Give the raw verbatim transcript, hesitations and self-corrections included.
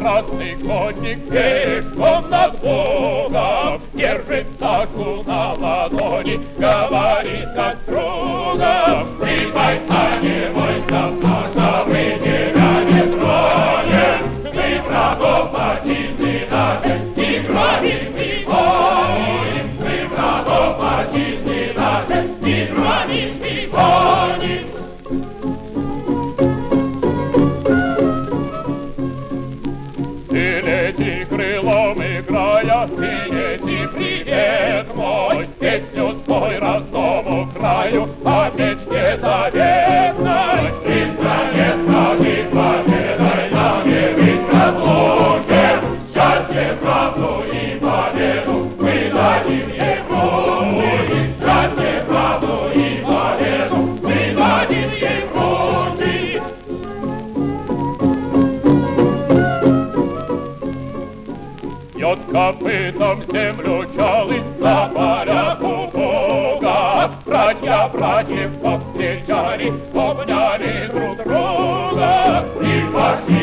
красный конник пешком над Богом держит ножку на ладони, говорит как с другом: ты, бойца, не бойся, Паша, мы тебя не тронем, мы врагов отчизны нашей и крови пригоним, мы врагов отчизны нашей и крови пригоним. Ты лети крылом играя, ты лети, привет мой, песню спой родному краю о мечте заветной. Ты стране скажи победой, нам не быть разлуке, счастье, правду и победу мы дадим ему. Счастье, правду и победу мы дадим ему. Бьет копытом землю чалы на полях у Бога. Братья братьев повстречали, обняли друг друга и пошли